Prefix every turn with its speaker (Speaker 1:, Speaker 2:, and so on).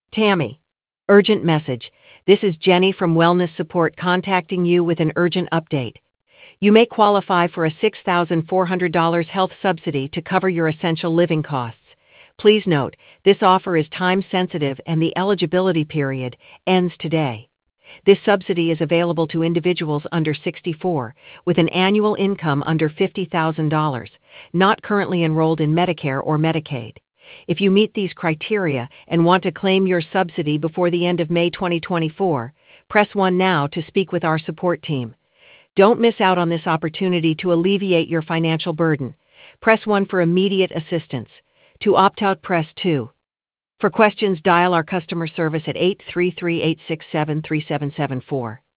Speaker 1: Tammy. Urgent message. This is Jenny from Wellness Support contacting you with an urgent update. You may qualify for a $6,400 health subsidy to cover your essential living costs. Please note, this offer is time sensitive and the eligibility period ends today. This subsidy is available to individuals under 64 with an annual income under $50,000, not currently enrolled in Medicare or Medicaid. If you meet these criteria and want to claim your subsidy before the end of May 2024, press 1 now to speak with our support team. Don't miss out on this opportunity to alleviate your financial burden. Press 1 for immediate assistance. To opt out, press 2. For questions, dial our customer service at 833-867-3774.